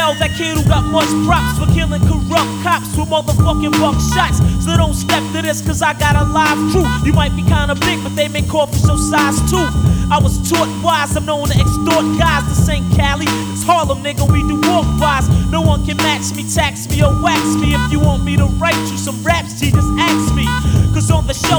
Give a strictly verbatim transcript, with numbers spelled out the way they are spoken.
Yo, that kid who got much props for killing corrupt cops with motherfucking buck shots. So don't step to this, cause I got a live crew. You might be kinda big, but they make coffee show size too. I was taught wise, I'm known to extort guys. This ain't Cali, it's Harlem, nigga, we do walk bys. No one can match me, tax me, or wax me. If you want me to write you some raps, G, just ask me. Cause on the show